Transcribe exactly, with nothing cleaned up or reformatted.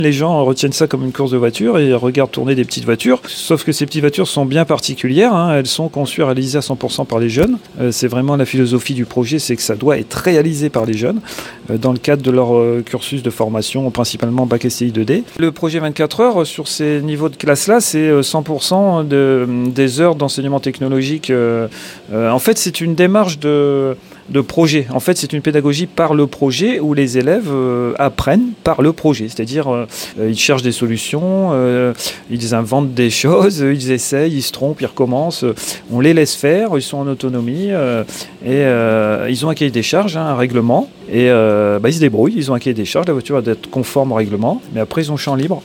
Les gens retiennent ça comme une course de voiture et regardent tourner des petites voitures. Sauf que ces petites voitures sont bien particulières. Hein. Elles sont conçues et réalisées à cent pour cent par les jeunes. Euh, c'est vraiment la philosophie du projet, c'est que ça doit être réalisé par les jeunes euh, dans le cadre de leur euh, cursus de formation, principalement bac S T I deux D. Le projet vingt-quatre heures, sur ces niveaux de classe-là, c'est cent pour cent de, des heures d'enseignement technologique. Euh, euh, en fait, c'est une démarche de... de projet. En fait, c'est une pédagogie par le projet où les élèves euh, apprennent par le projet. C'est-à-dire, euh, ils cherchent des solutions, euh, ils inventent des choses, ils essayent, ils se trompent, ils recommencent. On les laisse faire, ils sont en autonomie euh, et euh, ils ont un cahier des charges, hein, un règlement. Et euh, bah, ils se débrouillent, ils ont un cahier des charges, la voiture doit être conforme au règlement. Mais après, ils ont champ libre.